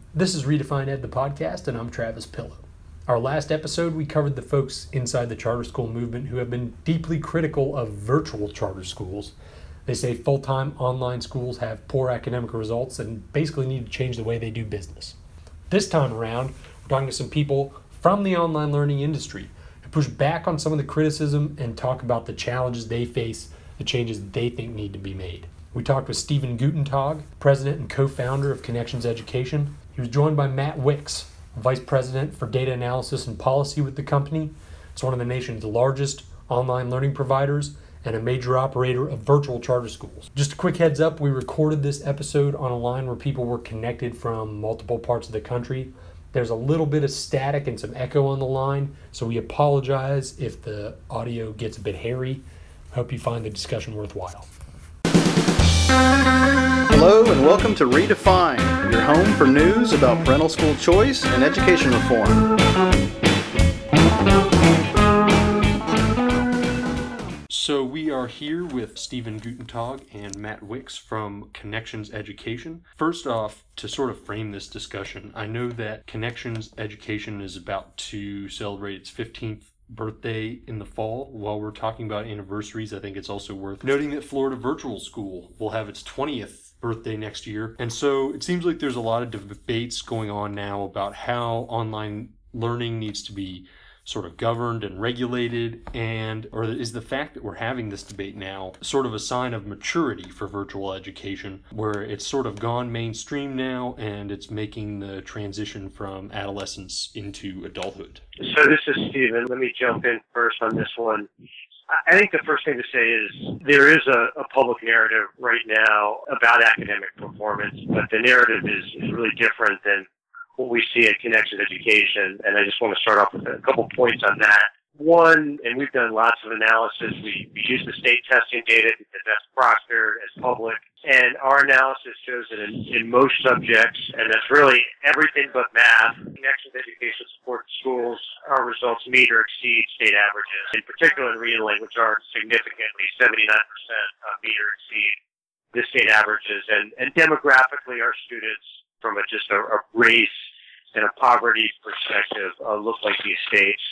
This is Redefine Ed, the podcast, and I'm Travis Pillow. Our last episode, we covered the folks inside the charter school movement who have been deeply critical of virtual charter schools. They say full-time online schools have poor academic results and basically need to change the way they do business. This time around, we're talking to some people from the online learning industry who push back on some of the criticism and talk about the challenges they face, the changes they think need to be made. We talked with Stephen Gutentag, president and co-founder of Connections Education. He was joined by Matt Wicks, vice president for data analysis and policy with the company. It's one of the nation's largest online learning providers and a major operator of virtual charter schools. Just a quick heads up, we recorded this episode on a line where people were connected from multiple parts of the country. There's a little bit of static and some echo on the line, so we apologize if the audio gets a bit hairy. Hope you find the discussion worthwhile. Hello and welcome to Redefine, your home for news about parental school choice and education reform. So we are here with Stephen Gutentag and Matt Wicks from Connections Education. First off, to sort of frame this discussion, I know that Connections Education is about to celebrate its 15th birthday in the fall. While we're talking about anniversaries, I think it's also worth noting that Florida Virtual School will have its 20th birthday next year. And so it seems like there's a lot of debates going on now about how online learning needs to be sort of governed and regulated, or is the fact that we're having this debate now sort of a sign of maturity for virtual education, where it's sort of gone mainstream now and it's making the transition from adolescence into adulthood? So this is Stephen. Let me jump in first on this one. I think the first thing to say is there is a public narrative right now about academic performance, but the narrative is really different than what we see at Connections Education, and I just want to start off with a couple points on that. One, and we've done lots of analysis, we use the state testing data because that's proctored as public, and our analysis shows that in most subjects, and that's really everything but math, Connections Education support schools, our results meet or exceed state averages. In particular in reading language arts, significantly, 79% meet or exceed the state averages, and demographically our students from just a race and a poverty perspective look like these states.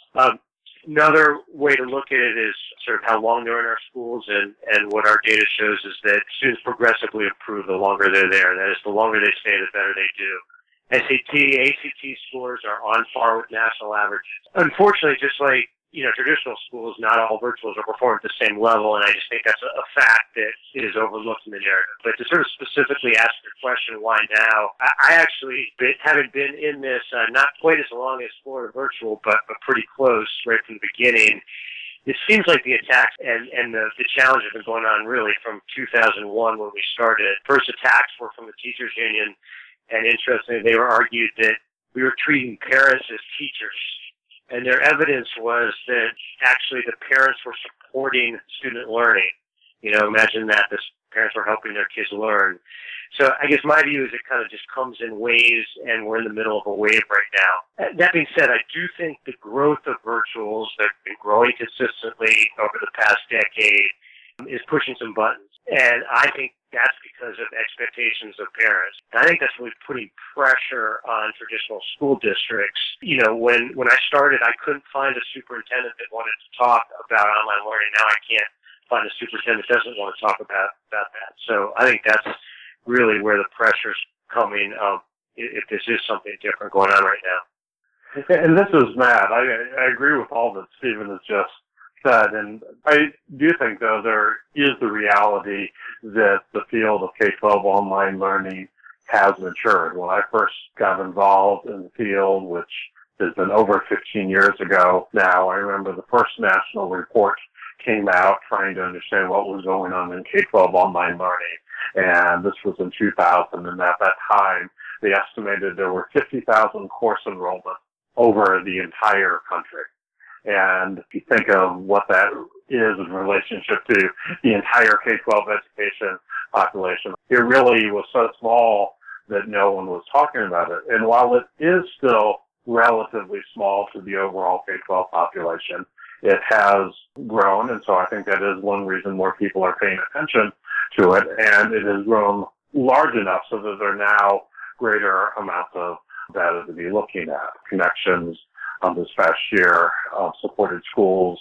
Another way to look at it is sort of how long they're in our schools, and what our data shows is that students progressively improve the longer they're there. That is, the longer they stay, the better they do. SAT, ACT scores are on par with national averages. Unfortunately, just like traditional schools, not all virtuals are performed at the same level, and I just think that's a fact that is overlooked in the narrative. But to sort of specifically ask your question, why now? I actually, having been in this not quite as long as Florida Virtual, but pretty close right from the beginning, it seems like the attacks and the challenge have been going on really from 2001 when we started. First attacks were from the teachers union, and interestingly, they were argued that we were treating parents as teachers. And their evidence was that actually the parents were supporting student learning. Imagine that the parents were helping their kids learn. So I guess my view is it kind of just comes in waves, and we're in the middle of a wave right now. That being said, I do think the growth of virtuals that have been growing consistently over the past decade is pushing some buttons. And I think that's because of expectations of parents. And I think that's really putting pressure on traditional school districts. When I started, I couldn't find a superintendent that wanted to talk about online learning. Now I can't find a superintendent that doesn't want to talk about that. So I think that's really where the pressure's coming, if this is something different going on right now. And this is Matt. I agree with all that Stephen has just said, and I do think, though, there is the reality that the field of K-12 online learning has matured. When I first got involved in the field, which has been over 15 years ago now, I remember the first national report came out trying to understand what was going on in K-12 online learning, and this was in 2000, and at that time, they estimated there were 50,000 course enrollments over the entire country. And if you think of what that is in relationship to the entire K-12 education population, it really was so small that no one was talking about it. And while it is still relatively small to the overall K-12 population, it has grown, and so I think that is one reason more people are paying attention to it, and it has grown large enough so that there are now greater amounts of data to be looking at. Connections this past year supported schools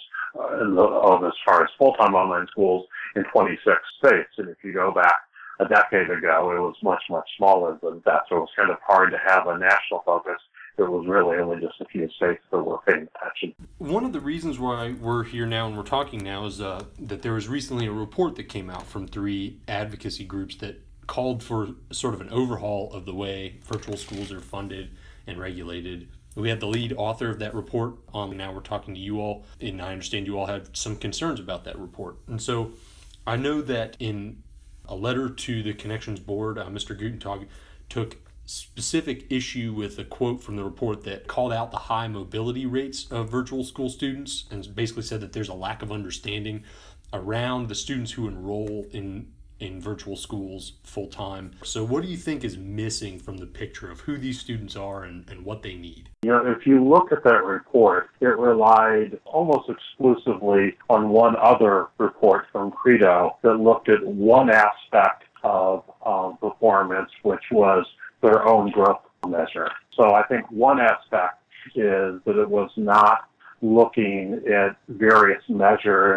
as far as full-time online schools in 26 states. And if you go back a decade ago, it was much, much smaller than that. So it was kind of hard to have a national focus. It was really only just a few states that were paying attention. One of the reasons why we're here now and we're talking now is that there was recently a report that came out from 3 advocacy groups that called for sort of an overhaul of the way virtual schools are funded and regulated. We had the lead author of that report on. Now we're talking to you all, and I understand you all had some concerns about that report. And so I know that in a letter to the Connections Board, Mr. Gutentag took specific issue with a quote from the report that called out the high mobility rates of virtual school students and basically said that there's a lack of understanding around the students who enroll in virtual schools full time. So what do you think is missing from the picture of who these students are and what they need? If you look at that report, it relied almost exclusively on one other report from Credo that looked at one aspect of performance, which was their own growth measure. So I think one aspect is that it was not looking at various measures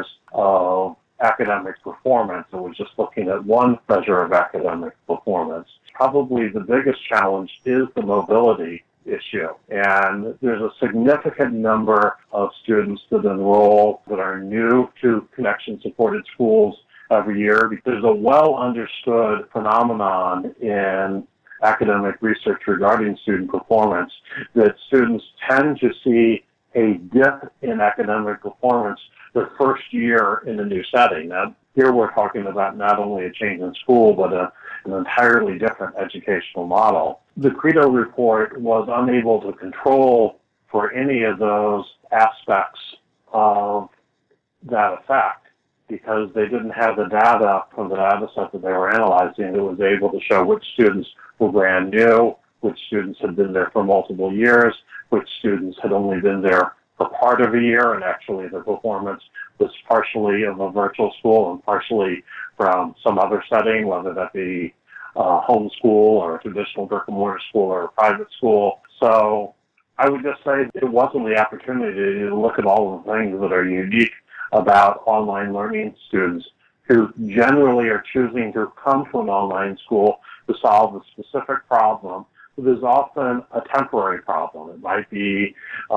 of academic performance. It was just looking at one measure of academic performance. Probably the biggest challenge is the mobility issue. And there's a significant number of students that enroll that are new to connection-supported schools every year. There's a well-understood phenomenon in academic research regarding student performance that students tend to see a dip in academic performance their first year in a new setting. Now, here we're talking about not only a change in school, but an entirely different educational model. The Credo report was unable to control for any of those aspects of that effect because they didn't have the data from the data set that they were analyzing that was able to show which students were brand new, which students had been there for multiple years, which students had only been there for part of a year, and actually their performance was partially of a virtual school and partially from some other setting, whether that be home school or a traditional brick-and-mortar school or a private school. So I would just say it wasn't the opportunity to look at all of the things that are unique about online learning students who generally are choosing to come to an online school to solve a specific problem. There's often a temporary problem. It might be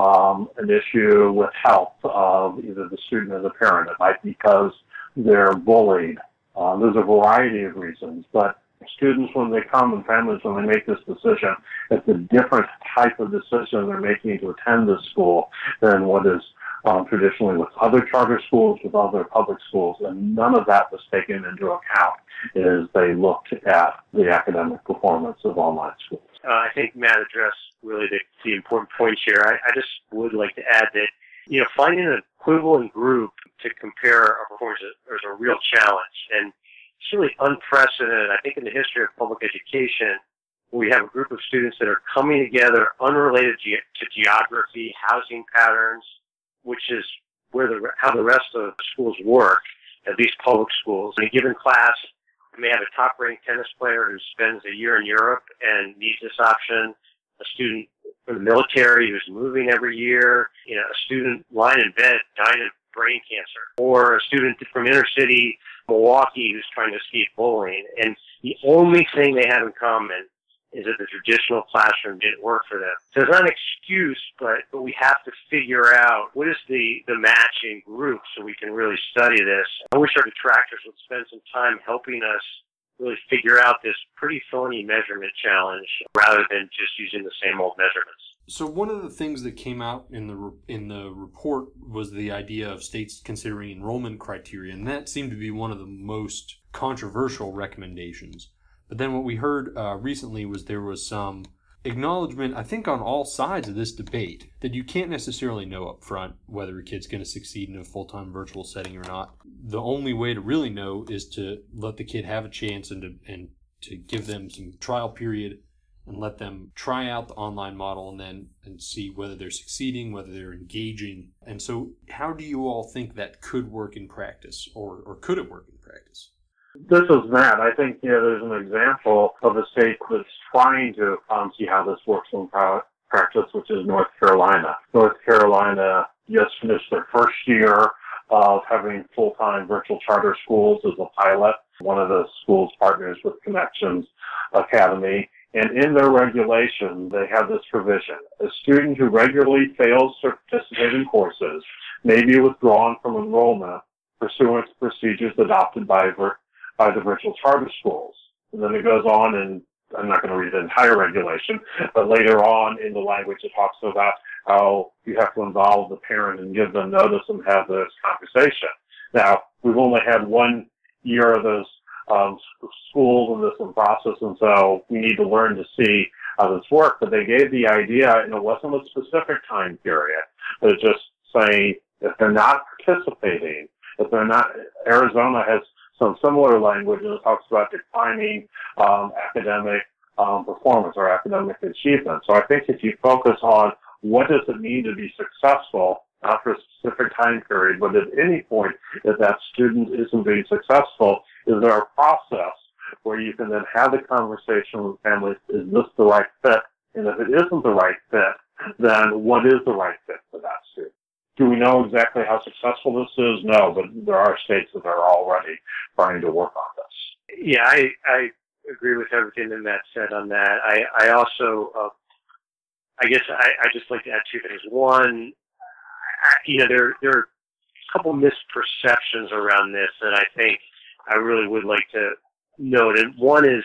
an issue with health of either the student or the parent. It might be because they're bullied. There's a variety of reasons. But students, when they come, and families, when they make this decision, it's a different type of decision they're making to attend this school than what is traditionally with other charter schools, with other public schools, and none of that was taken into account as they looked at the academic performance of online schools. I think Matt addressed really the important points here. I just would like to add that, finding an equivalent group to compare our performance is a real challenge. And it's really unprecedented, I think, in the history of public education, where we have a group of students that are coming together unrelated to geography, housing patterns, which is how the rest of the schools work, at least public schools. In a given class, we may have a top-ranked tennis player who spends a year in Europe and needs this option, a student from the military who's moving every year, a student lying in bed dying of brain cancer, or a student from inner city Milwaukee who's trying to escape bullying. And the only thing they have in common is that the traditional classroom didn't work for them. So it's not an excuse, but we have to figure out what is the matching group so we can really study this. I wish our detractors would spend some time helping us really figure out this pretty thorny measurement challenge rather than just using the same old measurements. So one of the things that came out in the report was the idea of states considering enrollment criteria, and that seemed to be one of the most controversial recommendations. But then what we heard recently was there was some acknowledgement, I think on all sides of this debate, that you can't necessarily know up front whether a kid's going to succeed in a full-time virtual setting or not. The only way to really know is to let the kid have a chance and to give them some trial period and let them try out the online model and see whether they're succeeding, whether they're engaging. And so how do you all think that could work in practice, or could it work in practice? This is Matt. I think, there's an example of a state that's trying to see how this works in practice, which is North Carolina. North Carolina just finished their first year of having full-time virtual charter schools as a pilot. One of the schools partners with Connections Academy. And in their regulation, they have this provision. A student who regularly fails to participate in courses may be withdrawn from enrollment pursuant to procedures adopted by the virtual charter schools. And then it goes on, and I'm not going to read the entire regulation, but later on in the language it talks about how you have to involve the parent and give them notice and have this conversation. Now, we've only had 1 year of those schools and this process, and so we need to learn to see how this works. But they gave the idea, and it wasn't a specific time period, but it's just saying if they're not participating, if they're not, Arizona has some similar language, and it talks about declining academic performance or academic achievement. So I think if you focus on what does it mean to be successful, not for a specific time period, but at any point if that student isn't being successful, is there a process where you can then have the conversation with families, is this the right fit? And if it isn't the right fit, then what is the right fit for that student? Do we know exactly how successful this is? No, but there are states that are already trying to work on this. Yeah, I agree with everything that Matt said on that. I also, I guess I just like to add two things. One, there are a couple misperceptions around this that I think I really would like to note. And one is,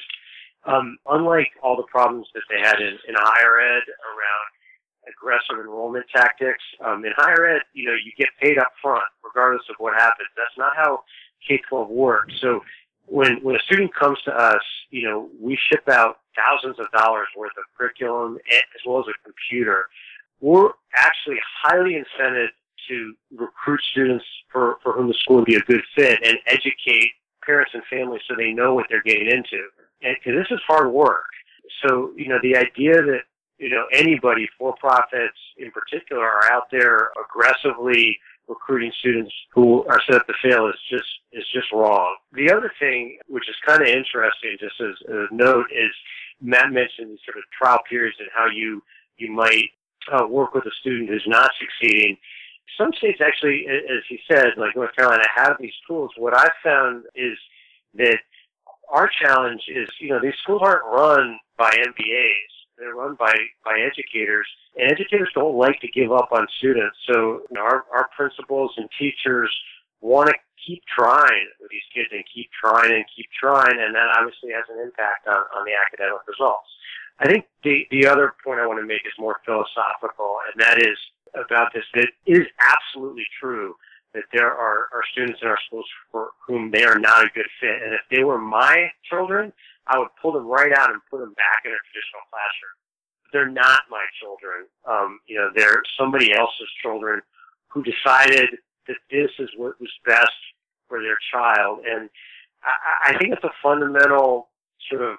unlike all the problems that they had in higher ed around aggressive enrollment tactics, in higher ed, you get paid up front regardless of what happens. That's not how K-12 works. So when a student comes to us, we ship out thousands of dollars worth of curriculum as well as a computer. We're actually highly incented to recruit students for whom the school would be a good fit and educate parents and families so they know what they're getting into. And because this is hard work. So, the idea that, anybody, for-profits in particular, are out there aggressively recruiting students who are set up to fail is just wrong. The other thing, which is kind of interesting, just as a note, is Matt mentioned these sort of trial periods and how you might work with a student who's not succeeding. Some states actually, as he said, like North Carolina, have these tools. What I've found is that our challenge is, these schools aren't run by MBAs. They're run by educators, and educators don't like to give up on students. So our principals and teachers want to keep trying with these kids and keep trying, and that obviously has an impact on the academic results. I think the other point I want to make is more philosophical, and that is about this. It is absolutely true that there are students in our schools for whom they are not a good fit. And if they were my children, I would pull them right out and put them back in a traditional classroom. But they're not my children. They're somebody else's children who decided that this is what was best for their child. And I think it's a fundamental sort of,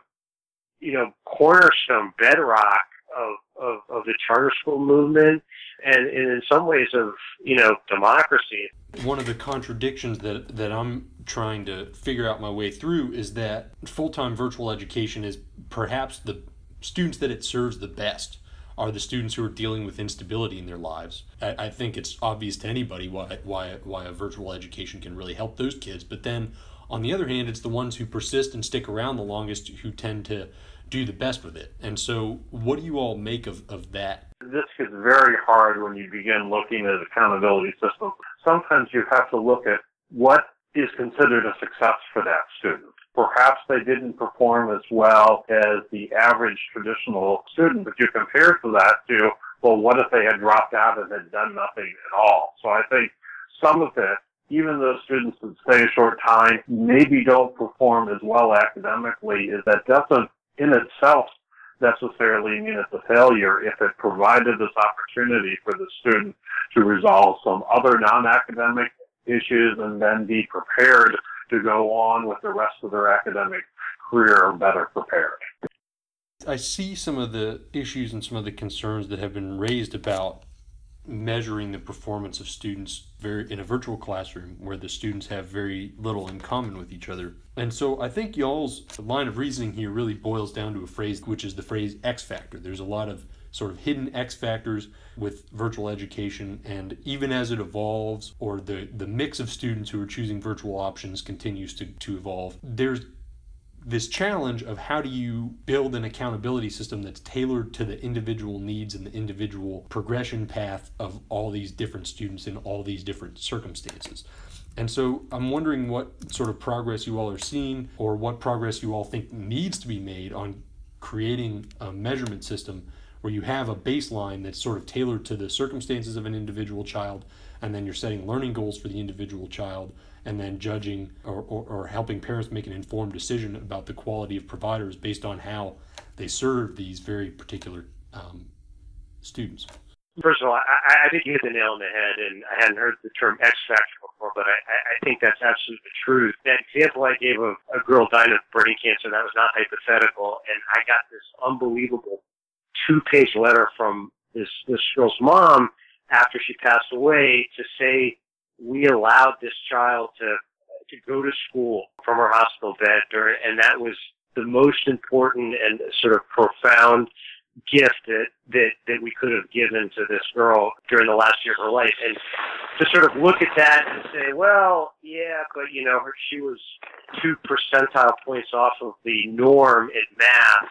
cornerstone bedrock of the charter school movement and in some ways of, democracy. One of the contradictions that I'm trying to figure out my way through is that full-time virtual education is perhaps the students that it serves the best are the students who are dealing with instability in their lives. I think it's obvious to anybody why a virtual education can really help those kids. But then on the other hand, it's the ones who persist and stick around the longest who tend to do the best with it. And so what do you all make of that? This gets very hard when you begin looking at accountability systems. Sometimes you have to look at what is considered a success for that student. Perhaps they didn't perform as well as the average traditional student, but you compare to that to, well, what if they had dropped out and had done nothing at all? So I think some of it, even though students that stay a short time maybe don't perform as well academically, is that doesn't in itself necessarily mean it's a failure if it provided this opportunity for the student to resolve some other non-academic issues and then be prepared to go on with the rest of their academic career better prepared. I see some of the issues and some of the concerns that have been raised about measuring the performance of students in a virtual classroom where the students have very little in common with each other. And so I think y'all's line of reasoning here really boils down to a phrase, which is the phrase X factor. There's a lot of sort of hidden X factors with virtual education, and even as it evolves, or the mix of students who are choosing virtual options continues to evolve, there's this challenge of how do you build an accountability system that's tailored to the individual needs and the individual progression path of all these different students in all these different circumstances. And so I'm wondering what sort of progress you all are seeing, or what progress you all think needs to be made on creating a measurement system where you have a baseline that's sort of tailored to the circumstances of an individual child, and then you're setting learning goals for the individual child, and then judging or helping parents make an informed decision about the quality of providers based on how they serve these very particular students. First of all, I think you hit the nail on the head, and I hadn't heard the term X factor before, but I think that's absolutely the truth. That example I gave of a girl dying of brain cancer, that was not hypothetical, and I got this unbelievable 2-page letter from this girl's mom after she passed away to say we allowed this child to go to school from her hospital bed and that was the most important and sort of profound gift that we could have given to this girl during the last year of her life. And to sort of look at that and say, well, yeah, but she was 2 percentile points off of the norm in math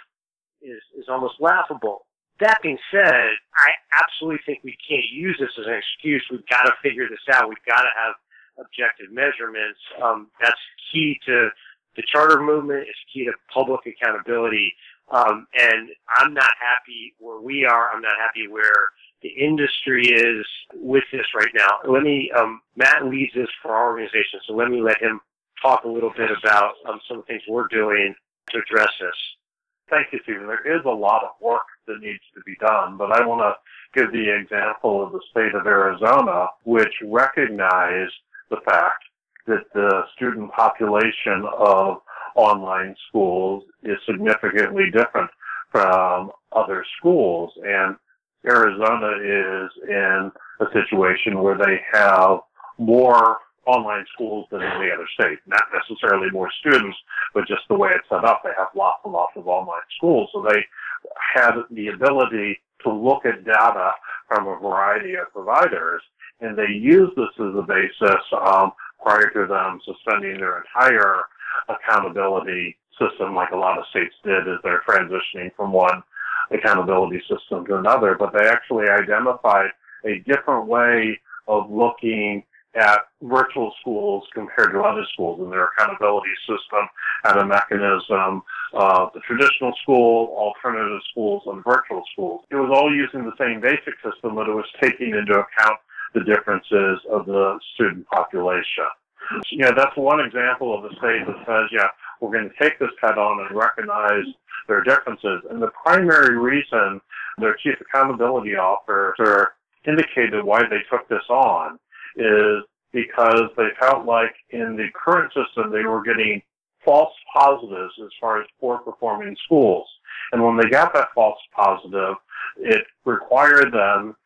is almost laughable. That being said, I absolutely think we can't use this as an excuse. We've got to figure this out. We've got to have objective measurements. That's key to the charter movement. It's key to public accountability. And I'm not happy where we are. I'm not happy where the industry is with this right now. Matt leads this for our organization, so let me let him talk a little bit about some of the things we're doing to address this. Thank you, Stephen. There is a lot of work that needs to be done, but I want to give the example of the state of Arizona, which recognized the fact that the student population of online schools is significantly different from other schools. And Arizona is in a situation where they have more online schools than any other state. Not necessarily more students, but just the way it's set up. They have lots and lots of online schools. So they had the ability to look at data from a variety of providers, and they use this as a basis prior to them suspending their entire accountability system like a lot of states did as they're transitioning from one accountability system to another. But they actually identified a different way of looking at virtual schools compared to other schools in their accountability system and a mechanism of the traditional school, alternative schools, and virtual schools. It was all using the same basic system, but it was taking into account the differences of the student population. That's one example of a state that says, we're going to take this head on and recognize their differences. And the primary reason their chief accountability officer indicated why they took this on is because they felt like in the current system they were getting false positives as far as poor performing schools. And when they got that false positive, it required them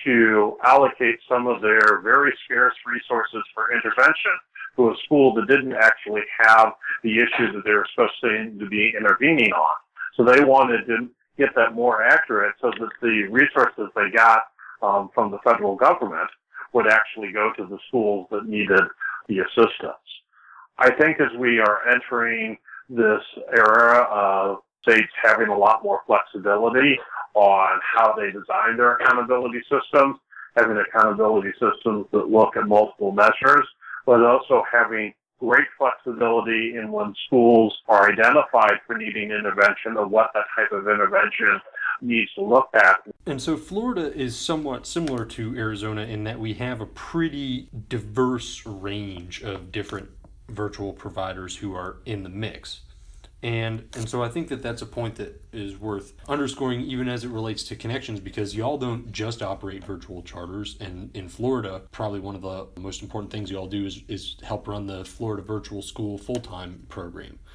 to allocate some of their very scarce resources for intervention to a school that didn't actually have the issue that they were supposed to be intervening on. So they wanted to get that more accurate so that the resources they got from the federal government would actually go to the schools that needed the assistance. I think as we are entering this era of states having a lot more flexibility on how they design their accountability systems, having accountability systems that look at multiple measures, but also having great flexibility in when schools are identified for needing intervention or what that type of intervention needs to look at. And so Florida is somewhat similar to Arizona in that we have a pretty diverse range of different virtual providers who are in the mix. And so I think that that's a point that is worth underscoring even as it relates to connections, because y'all don't just operate virtual charters. And in Florida, probably one of the most important things y'all do is help run the Florida Virtual School full-time program.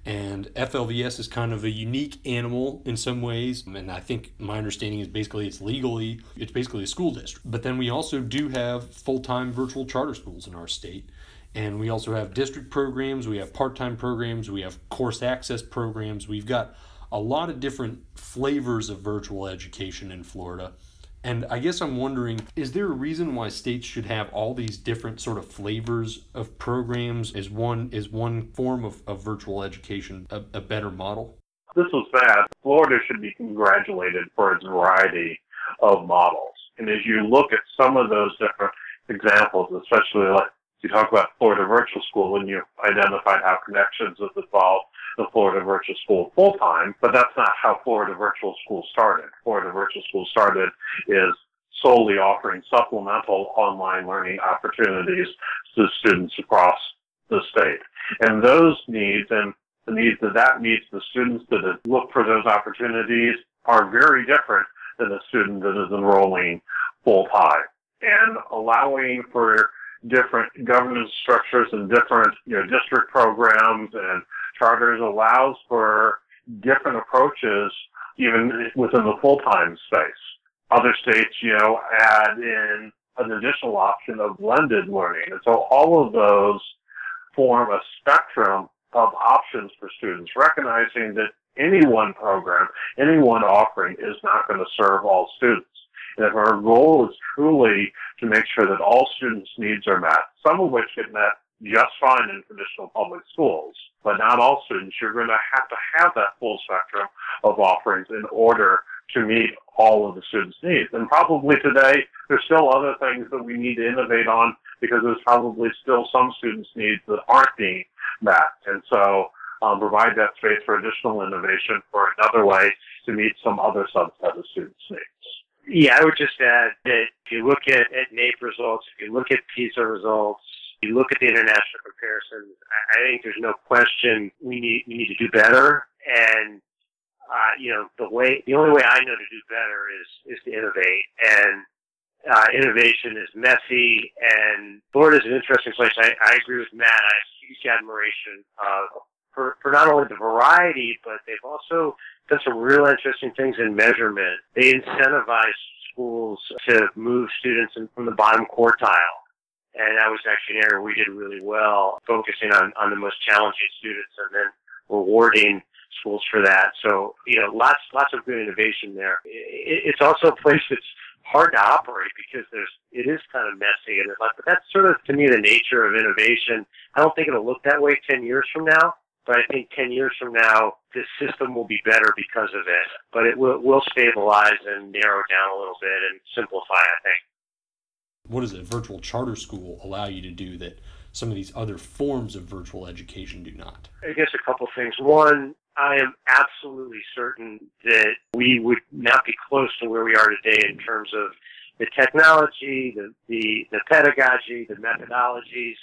And FLVS is kind of a unique animal in some ways. And I think my understanding is basically it's basically a school district. But then we also do have full-time virtual charter schools in our state. And we also have district programs, we have part-time programs, we have course access programs. We've got a lot of different flavors of virtual education in Florida. And I guess I'm wondering, is there a reason why states should have all these different sort of flavors of programs? Is one form of virtual education a better model? This was bad. Florida should be congratulated for its variety of models. And as you look at some of those different examples, especially like you talk about Florida Virtual School, and you identified how Connections has evolved the Florida Virtual School full-time, but that's not how Florida Virtual School started. Florida Virtual School started is solely offering supplemental online learning opportunities to students across the state. And those needs and the needs that meets the students that look for those opportunities are very different than a student that is enrolling full-time. And allowing for different governance structures and different, district programs and charters allows for different approaches even within the full-time space. Other states, add in an additional option of blended learning. And so all of those form a spectrum of options for students, recognizing that any one program, any one offering is not going to serve all students. And if our goal is truly to make sure that all students' needs are met, some of which get met just fine in traditional public schools, but not all students, you're going to have that full spectrum of offerings in order to meet all of the students' needs. And probably today, there's still other things that we need to innovate on because there's probably still some students' needs that aren't being met. And so provide that space for additional innovation for another way to meet some other subset of students' needs. Yeah, I would just add that if you look at NAEP results, if you look at PISA results, you look at the international comparisons, I think there's no question we need to do better. And the only way I know to do better is to innovate. And innovation is messy, and Florida's an interesting place. I agree with Matt. I have huge admiration for not only the variety, but they've also done some real interesting things in measurement. They incentivize schools to move students from the bottom quartile. And that was actually an area we did really well, focusing on the most challenging students and then rewarding schools for that. So, lots of good innovation there. It's also a place that's hard to operate because it is kind of messy, but that's sort of, to me, the nature of innovation. I don't think it'll look that way 10 years from now, but I think 10 years from now, this system will be better because of it. But it will stabilize and narrow down a little bit and simplify, I think. What does a virtual charter school allow you to do that some of these other forms of virtual education do not? I guess a couple things. One, I am absolutely certain that we would not be close to where we are today in terms of the technology, the pedagogy, the methodologies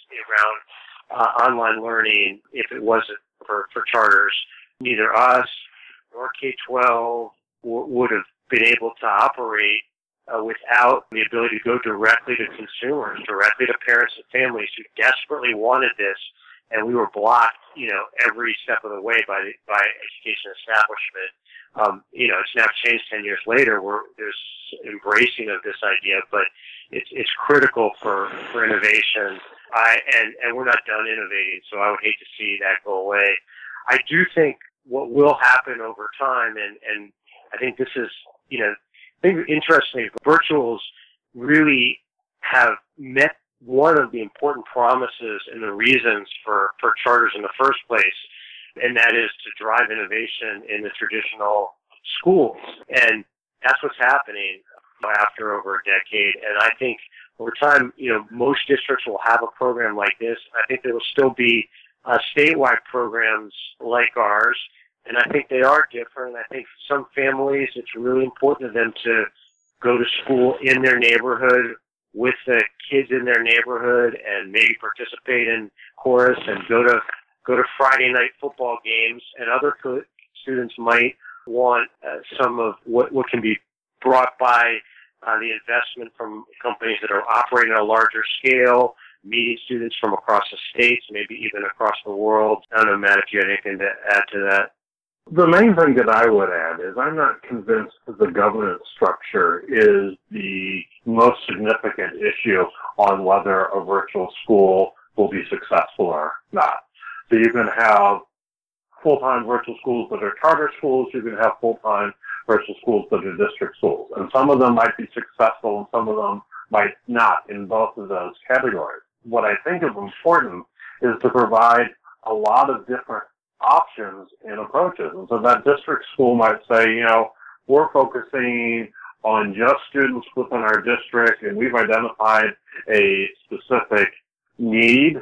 around online learning if it wasn't for charters. Neither us nor K-12 would have been able to operate without the ability to go directly to consumers, directly to parents and families who desperately wanted this, and we were blocked, every step of the way by education establishment. It's now changed 10 years later. There's embracing of this idea, but it's critical for innovation. And we're not done innovating, so I would hate to see that go away. I do think what will happen over time, and I think this is, I think interestingly, virtuals really have met one of the important promises and the reasons for charters in the first place, and that is to drive innovation in the traditional schools. And that's what's happening after over a decade. And I think over time, most districts will have a program like this. I think there will still be statewide programs like ours. And I think they are different. I think for some families, it's really important to them to go to school in their neighborhood with the kids in their neighborhood and maybe participate in chorus and go to Friday night football games. And other students might want some of what can be brought by the investment from companies that are operating at a larger scale, meeting students from across the states, maybe even across the world. I don't know, Matt, if you had anything to add to that. The main thing that I would add is I'm not convinced that the governance structure is the most significant issue on whether a virtual school will be successful or not. So you can have full-time virtual schools that are charter schools. You can have full-time virtual schools that are district schools. And some of them might be successful and some of them might not in both of those categories. What I think is important is to provide a lot of different options and approaches. And so that district school might say, we're focusing on just students within our district and we've identified a specific need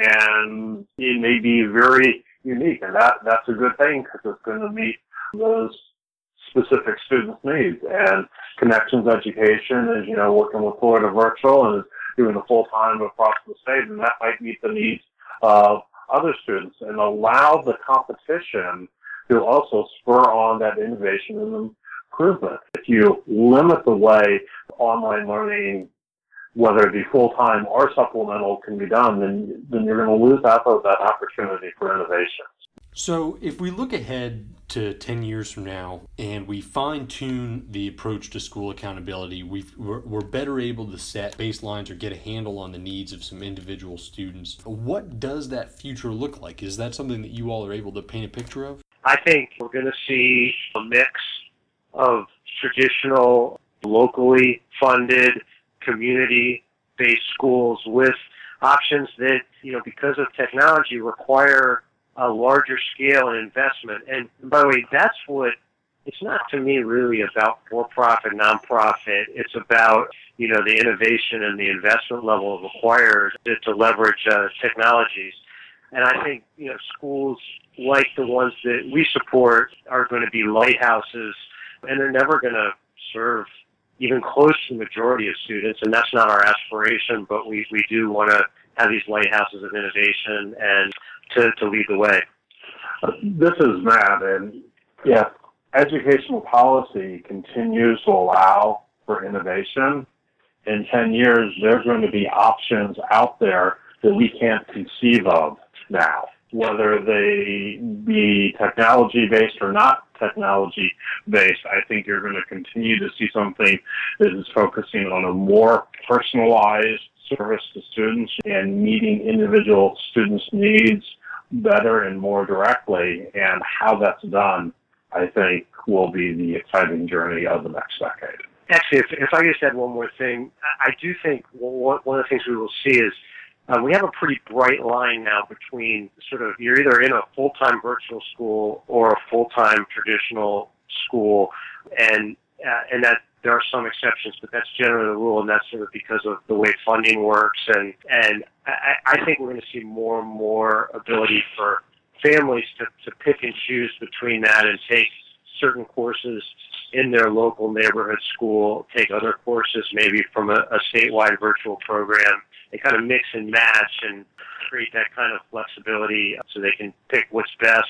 and it may be very unique. And that's a good thing because it's going to meet those specific students' needs. And Connections Education is, working with Florida Virtual and is doing a full-time across the state, and that might meet the needs of other students and allow the competition to also spur on that innovation and improvement. If you limit the way online learning, whether it be full-time or supplemental, can be done, then you're going to lose out of that opportunity for innovation. So if we look ahead to 10 years from now and we fine-tune the approach to school accountability, we're better able to set baselines or get a handle on the needs of some individual students. What does that future look like? Is that something that you all are able to paint a picture of? I think we're going to see a mix of traditional, locally funded, community-based schools with options that, because of technology require a larger scale and investment. And by the way, that's what, it's not to me really about for-profit, non-profit. It's about, the innovation and the investment level required to leverage technologies. And I think, schools like the ones that we support are going to be lighthouses, and they're never going to serve even close to the majority of students. And that's not our aspiration, but we do want to have these lighthouses of innovation and to lead the way. This is Matt, and if educational policy continues to allow for innovation, in 10 years there's going to be options out there that we can't conceive of now, whether they be technology-based or not technology-based. I think you're going to continue to see something that is focusing on a more personalized service to students and meeting individual students' needs better and more directly, and how that's done, I think, will be the exciting journey of the next decade. Actually, if I just add one more thing, I do think one of the things we will see is we have a pretty bright line now between sort of you're either in a full-time virtual school or a full-time traditional school, and that there are some exceptions, but that's generally the rule, and that's sort of because of the way funding works. And I think we're going to see more and more ability for families to pick and choose between that and take certain courses in their local neighborhood school, take other courses maybe from a statewide virtual program, and kind of mix and match and create that kind of flexibility so they can pick what's best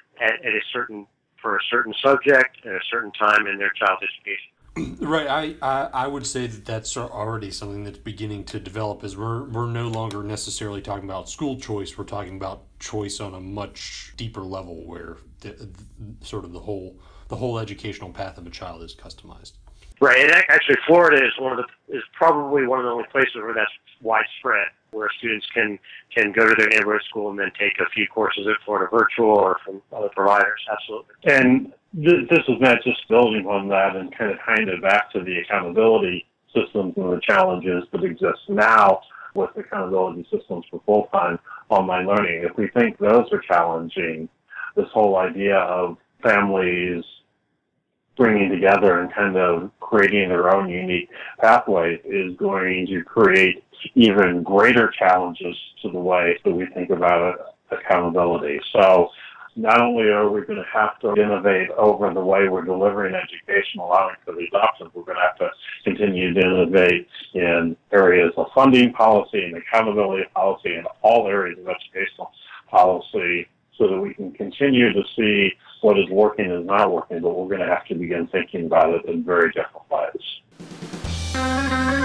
for a certain subject at a certain time in their child's education. Right. I would say that that's already something that's beginning to develop, as we're no longer necessarily talking about school choice. We're talking about choice on a much deeper level where sort of the whole educational path of a child is customized. Right. And actually Florida is probably one of the only places where that's widespread, where students can go to their neighborhood school and then take a few courses at Florida Virtual or from other providers. Absolutely. And this is not just building on that and kind of tying it back to the accountability systems and the challenges that exist now with accountability systems for full-time online learning. If we think those are challenging, this whole idea of families bringing together and kind of creating their own unique pathways is going to create even greater challenges to the way that we think about accountability. So not only are we going to have to innovate over the way we're delivering education, allowing for these options, we're going to have to continue to innovate in areas of funding policy and accountability policy and all areas of educational policy so that we can continue to see what is working and not working, but we're going to have to begin thinking about it in very different ways.